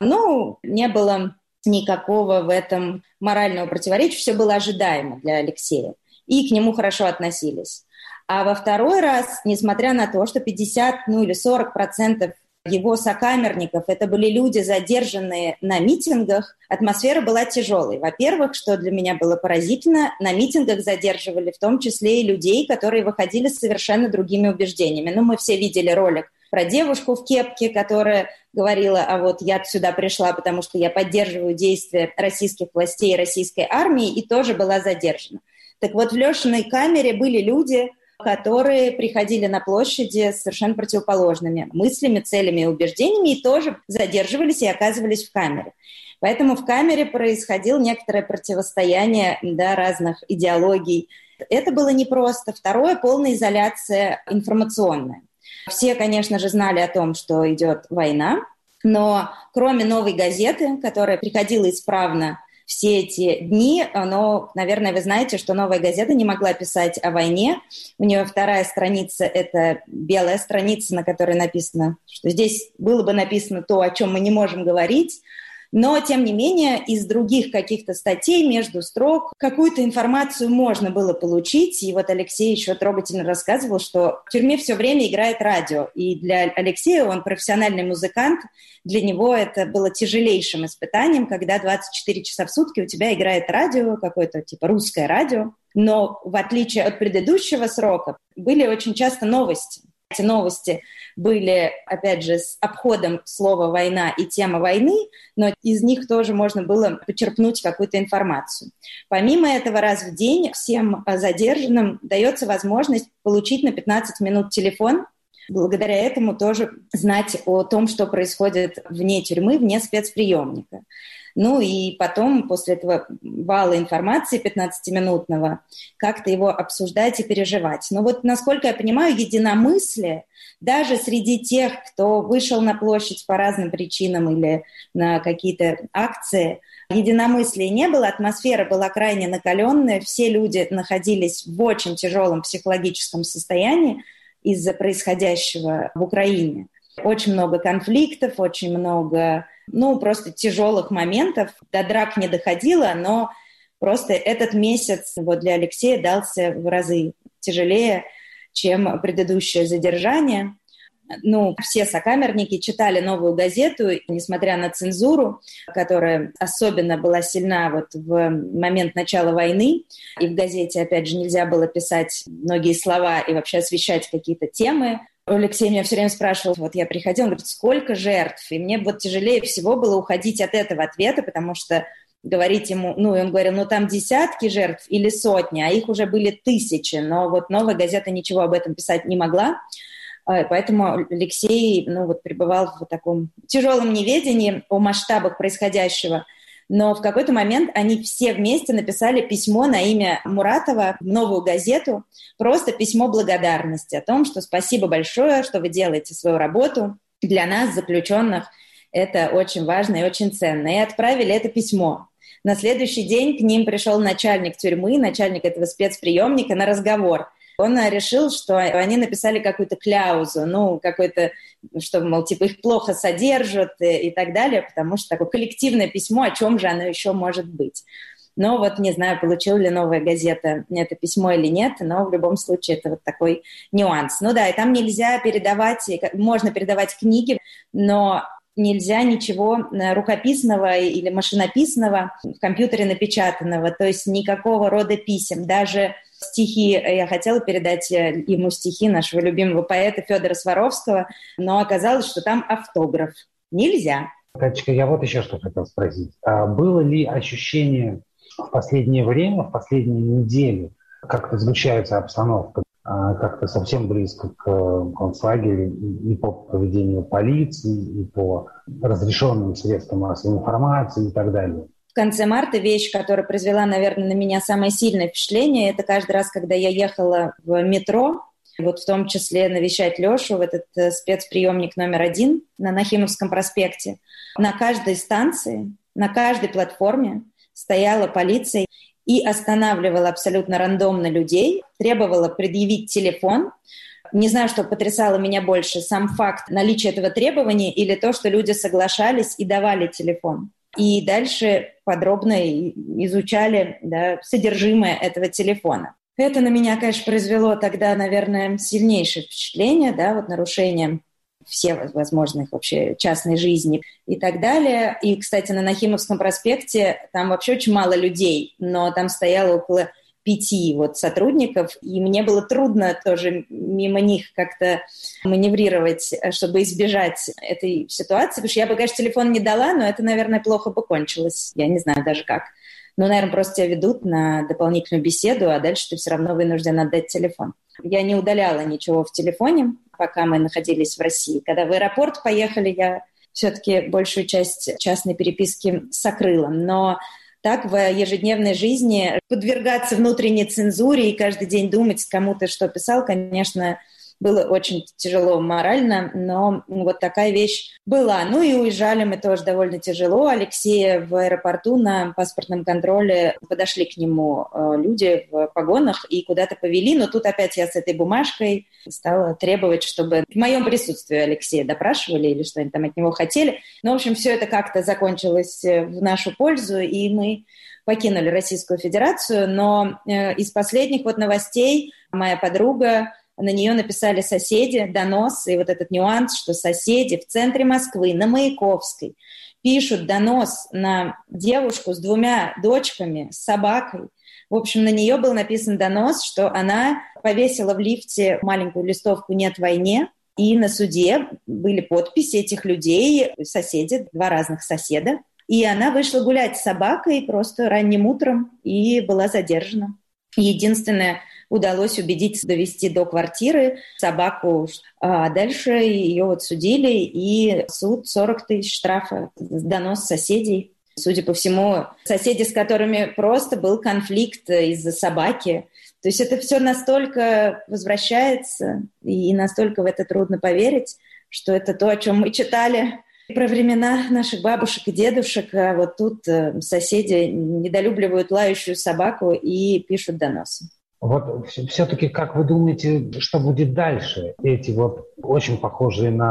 но не было никакого в этом морального противоречия, все было ожидаемо для Алексея, и к нему хорошо относились. А во второй раз, несмотря на то, что 50, или 40% его сокамерников, это были люди, задержанные на митингах, атмосфера была тяжелой. Во-первых, что для меня было поразительно, на митингах задерживали в том числе и людей, которые выходили с совершенно другими убеждениями. Мы все видели ролик про девушку в кепке, которая говорила, а вот я сюда пришла, потому что я поддерживаю действия российских властей и российской армии, и тоже была задержана. Так вот, в Лешиной камере были люди, которые приходили на площади с совершенно противоположными мыслями, целями и убеждениями, и тоже задерживались и оказывались в камере. Поэтому в камере происходило некоторое противостояние разных идеологий. Это было непросто. Второе – полная изоляция информационная. Все, конечно же, знали о том, что идет война, но кроме «Новой газеты», которая приходила исправно все эти дни, но, наверное, вы знаете, что «Новая газета» не могла писать о войне. У нее вторая страница – это белая страница, на которой написано, что здесь было бы написано то, о чем мы не можем говорить. Но, тем не менее, из других каких-то статей между строк какую-то информацию можно было получить. И вот Алексей еще трогательно рассказывал, что в тюрьме все время играет радио. И для Алексея, он профессиональный музыкант, для него это было тяжелейшим испытанием, когда 24 часа в сутки у тебя играет радио, какое-то типа русское радио. Но в отличие от предыдущего срока, были очень часто новости. Эти новости были, опять же, с обходом слова «война» и тема войны, но из них тоже можно было почерпнуть какую-то информацию. Помимо этого, раз в день всем задержанным дается возможность получить на 15 минут телефон, благодаря этому тоже знать о том, что происходит вне тюрьмы, вне спецприемника. Ну и потом, после этого вала информации 15-минутного, как-то его обсуждать и переживать. Но вот, насколько я понимаю, единомыслие даже среди тех, кто вышел на площадь по разным причинам или на какие-то акции, единомыслия не было, атмосфера была крайне накаленная, все люди находились в очень тяжелом психологическом состоянии из-за происходящего в Украине. Очень много конфликтов, очень много просто тяжелых моментов. До драк не доходило, но просто этот месяц вот для Алексея дался в разы тяжелее, чем предыдущее задержание. Все сокамерники читали «Новую газету», несмотря на цензуру, которая особенно была сильна вот в момент начала войны. И в газете, опять же, нельзя было писать многие слова и вообще освещать какие-то темы. Алексей меня все время спрашивал, вот я приходила, он говорит, сколько жертв? И мне вот тяжелее всего было уходить от этого ответа, потому что говорить ему, и он говорил, там десятки жертв или сотни, а их уже были тысячи. Но вот «Новая газета» ничего об этом писать не могла. Поэтому Алексей пребывал в таком тяжелом неведении о масштабах происходящего. Но в какой-то момент они все вместе написали письмо на имя Муратова в «Новую газету», просто письмо благодарности о том, что спасибо большое, что вы делаете свою работу. Для нас, заключенных, это очень важно и очень ценно. И отправили это письмо. На следующий день к ним пришел начальник тюрьмы, начальник этого спецприемника на разговор. Он решил, что они написали какую-то кляузу, что, мол, их плохо содержат и так далее, потому что такое коллективное письмо, о чем же оно еще может быть. Но не знаю, получила ли «Новая газета» это письмо или нет, но в любом случае это вот такой нюанс. И там нельзя передавать, можно передавать книги, но нельзя ничего рукописного или машинописного в компьютере напечатанного, то есть никакого рода писем, даже стихи. Я хотела передать ему стихи нашего любимого поэта Федора Сваровского, но оказалось, что там автограф. Нельзя. Катечка, я вот еще что хотел спросить. Было ли ощущение в последнее время, в последние недели, как-то сгущается обстановка, как-то совсем близко к концлагерю и по поведению полиции, и по разрешенным средствам массовой информации и так далее? В конце марта вещь, которая произвела, наверное, на меня самое сильное впечатление, это каждый раз, когда я ехала в метро, в том числе навещать Лешу в этот спецприемник номер 1 на Нахимовском проспекте, на каждой станции, на каждой платформе стояла полиция и останавливала абсолютно рандомно людей, требовала предъявить телефон. Не знаю, что потрясало меня больше, сам факт наличия этого требования или то, что люди соглашались и давали телефон. И дальше подробно изучали содержимое этого телефона. Это на меня, конечно, произвело тогда, наверное, сильнейшее впечатление, нарушение всех возможных вообще частной жизни и так далее. И, кстати, на Нахимовском проспекте там вообще очень мало людей, но там стояло около 5 сотрудников, и мне было трудно тоже мимо них как-то маневрировать, чтобы избежать этой ситуации, потому что я бы, конечно, телефон не дала, но это, наверное, плохо бы кончилось, я не знаю даже как. Но, наверное, просто тебя ведут на дополнительную беседу, а дальше ты все равно вынужден отдать телефон. Я не удаляла ничего в телефоне, пока мы находились в России. Когда в аэропорт поехали, я все-таки большую часть частной переписки сокрыла, но так в ежедневной жизни подвергаться внутренней цензуре и каждый день думать, кому ты что писал, конечно, было очень тяжело морально, но такая вещь была. И уезжали мы тоже довольно тяжело. Алексея в аэропорту на паспортном контроле подошли к нему люди в погонах и куда-то повели, но тут опять я с этой бумажкой стала требовать, чтобы в моем присутствии Алексея допрашивали или что они там от него хотели. В общем, все это как-то закончилось в нашу пользу, и мы покинули Российскую Федерацию, но из последних новостей моя подруга, на нее написали соседи донос, и этот нюанс, что соседи в центре Москвы, на Маяковской, пишут донос на девушку с 2 дочками, с собакой. В общем, на нее был написан донос, что она повесила в лифте маленькую листовку «Нет войне», и на суде были подписи этих людей, соседи, 2 разных соседа. И она вышла гулять с собакой просто ранним утром и была задержана. Единственное, удалось убедить довести до квартиры собаку, а дальше ее судили, и суд 40 тысяч штрафа, донос соседей. Судя по всему, соседи, с которыми просто был конфликт из-за собаки. То есть это все настолько возвращается, и настолько в это трудно поверить, что это то, о чем мы читали про времена наших бабушек и дедушек, а тут соседи недолюбливают лающую собаку и пишут доносы. Все-таки, как вы думаете, что будет дальше? Эти очень похожие на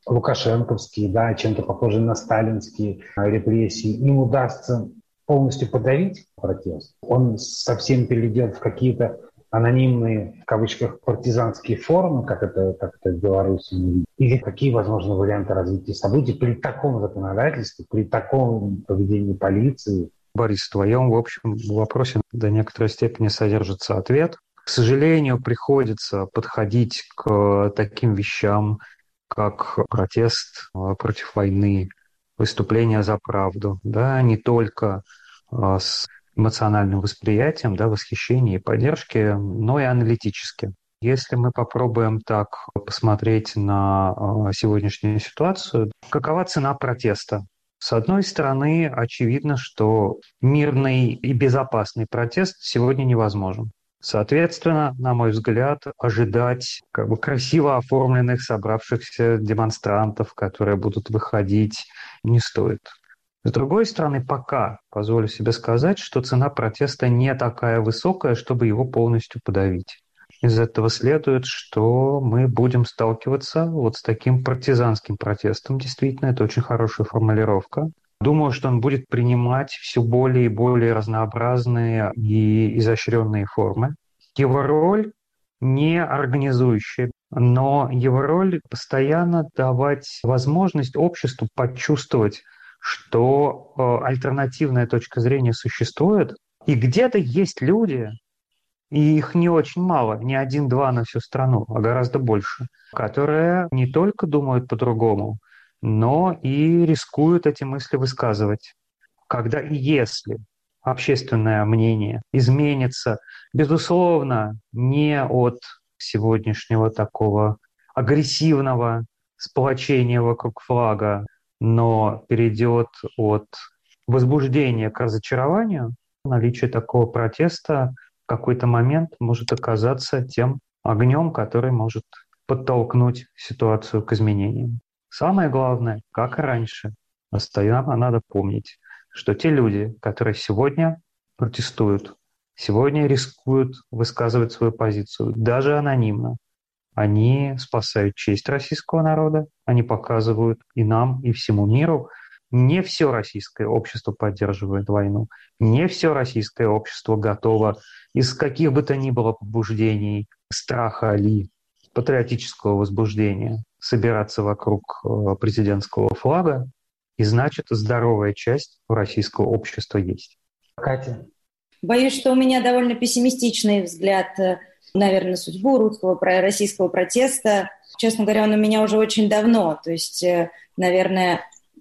лукашенковские, да, чем-то похожие на сталинские репрессии, им удастся полностью подавить протест. Он совсем перейдет в какие-то анонимные, в кавычках, партизанские формы, как это в Беларуси, или какие возможны варианты развития событий при таком законодательстве, при таком поведении полиции? Борис, в твоем, в общем, вопросе до некоторой степени содержится ответ. К сожалению, приходится подходить к таким вещам, как протест против войны, выступление за правду, да, не только с эмоциональным восприятием, да, восхищения и поддержки, но и аналитически. Если мы попробуем так посмотреть на сегодняшнюю ситуацию, какова цена протеста? С одной стороны, очевидно, что мирный и безопасный протест сегодня невозможен. Соответственно, на мой взгляд, ожидать красиво оформленных собравшихся демонстрантов, которые будут выходить, не стоит. С другой стороны, пока позволю себе сказать, что цена протеста не такая высокая, чтобы его полностью подавить. Из этого следует, что мы будем сталкиваться вот с таким партизанским протестом. Действительно, это очень хорошая формулировка. Думаю, что он будет принимать все более и более разнообразные и изощренные формы. Его роль не организующая, но его роль постоянно давать возможность обществу почувствовать, что альтернативная точка зрения существует, и где-то есть люди, и их не очень мало, не один-два на всю страну, а гораздо больше, которые не только думают по-другому, но и рискуют эти мысли высказывать. Когда и если общественное мнение изменится, безусловно, не от сегодняшнего такого агрессивного сплочения вокруг флага, но перейдет от возбуждения к разочарованию, наличие такого протеста в какой-то момент может оказаться тем огнем, который может подтолкнуть ситуацию к изменениям. Самое главное, как и раньше, постоянно надо помнить, что те люди, которые сегодня протестуют, сегодня рискуют высказывать свою позицию, даже анонимно, они спасают честь российского народа, они показывают и нам, и всему миру. Не все российское общество поддерживает войну, не все российское общество готово из каких бы то ни было побуждений, страха или патриотического возбуждения собираться вокруг президентского флага, и значит, здоровая часть российского общества есть. Катя? Боюсь, что у меня довольно пессимистичный взгляд, наверное, на судьбу русского российского протеста. Честно говоря, он у меня уже очень давно. То есть, наверное,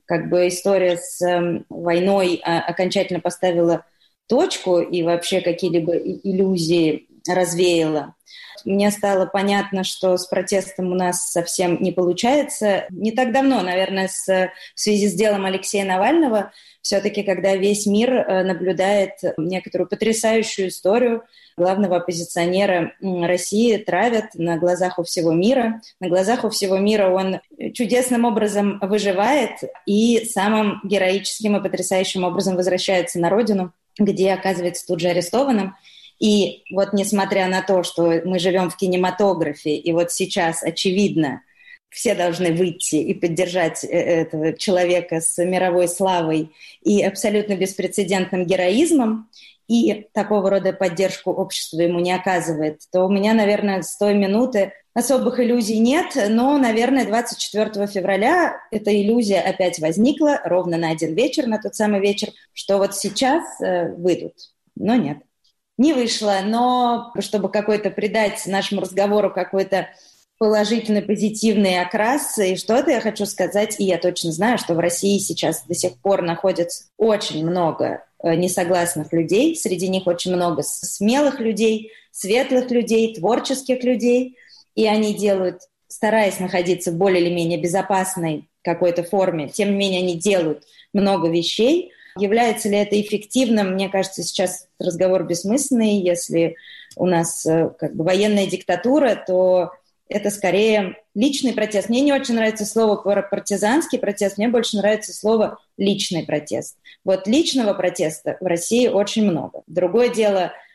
история с войной окончательно поставила точку и вообще какие-либо иллюзии развеяла. Мне стало понятно, что с протестом у нас совсем не получается. Не так давно, наверное, в связи с делом Алексея Навального, все-таки, когда весь мир наблюдает некоторую потрясающую историю главного оппозиционера России, травят на глазах у всего мира. На глазах у всего мира он чудесным образом выживает и самым героическим и потрясающим образом возвращается на родину, где оказывается тут же арестованным. И вот несмотря на то, что мы живем в кинематографе, и вот сейчас, очевидно, все должны выйти и поддержать этого человека с мировой славой и абсолютно беспрецедентным героизмом, и такого рода поддержку общество ему не оказывает, то у меня, наверное, с той минуты особых иллюзий нет, но, наверное, 24 февраля эта иллюзия опять возникла ровно на один вечер, на тот самый вечер, что вот сейчас выйдут, но нет. Не вышло, но чтобы придать нашему разговору какой-то положительный, позитивный окрас, и что-то я хочу сказать, и я точно знаю, что в России сейчас до сих пор находится очень много несогласных людей, среди них очень много смелых людей, светлых людей, творческих людей, и они делают, стараясь находиться в более или менее безопасной какой-то форме, тем не менее они делают много вещей. Является ли это эффективным? Мне кажется, сейчас разговор бессмысленный. Если у нас военная диктатура, то это скорее личный протест. Мне не очень нравится слово партизанский протест, мне больше нравится слово личный протест. Вот личного протеста в России очень много. Другое дело,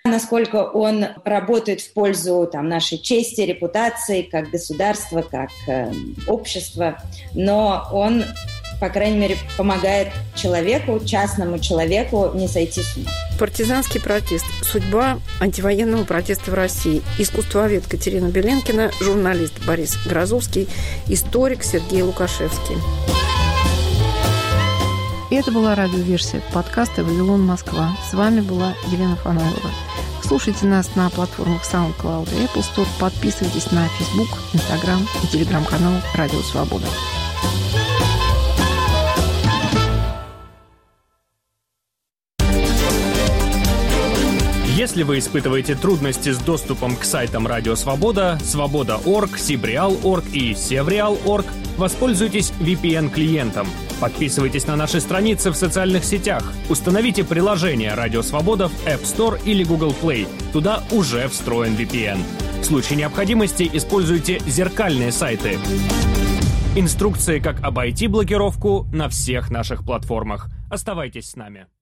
насколько он работает в пользу нашей чести, репутации, как государства, как общества, но он, по крайней мере, помогает человеку, частному человеку не сойти с ума. Партизанский протест. Судьба антивоенного протеста в России. Искусствовед Катерина Беленкина, журналист Борис Грозовский, историк Сергей Лукашевский. И это была радиоверсия подкаста «Вавилон, Москва». С вами была Елена Фанойлова. Слушайте нас на платформах SoundCloud и Apple Store. Подписывайтесь на Facebook, Instagram и телеграм-канал «Радио Свобода». Если вы испытываете трудности с доступом к сайтам Радио Свобода, Свобода.орг, Сибреал.орг и Севреал.орг, воспользуйтесь VPN-клиентом. Подписывайтесь на наши страницы в социальных сетях. Установите приложение Радио Свобода в App Store или Google Play. Туда уже встроен VPN. В случае необходимости используйте зеркальные сайты. Инструкции, как обойти блокировку, на всех наших платформах. Оставайтесь с нами.